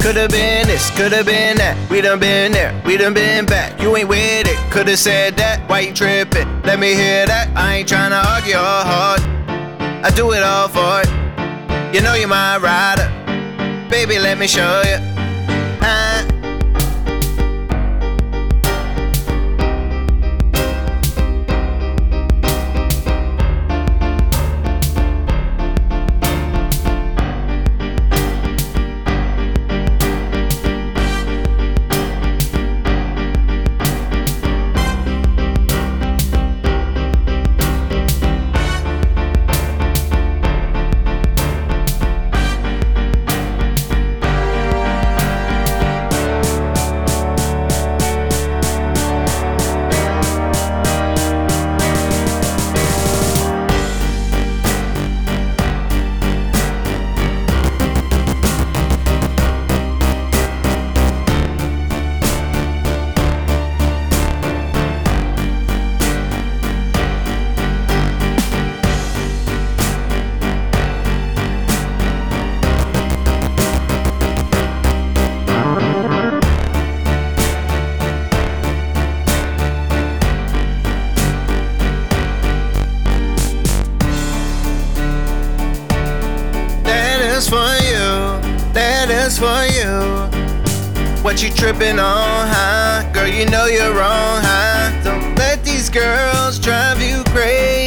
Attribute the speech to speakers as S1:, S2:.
S1: Could've been this, could've been that. We done been there, we done been back. You ain't with it, could've said that. Why you trippin'? Let me hear that. I ain't tryna argue your heart. I do it all for it. You know you're my rider. Baby, let me show you. That is for you. What you tripping on, huh? Girl, you know you're wrong, huh? Don't let these girls drive you crazy.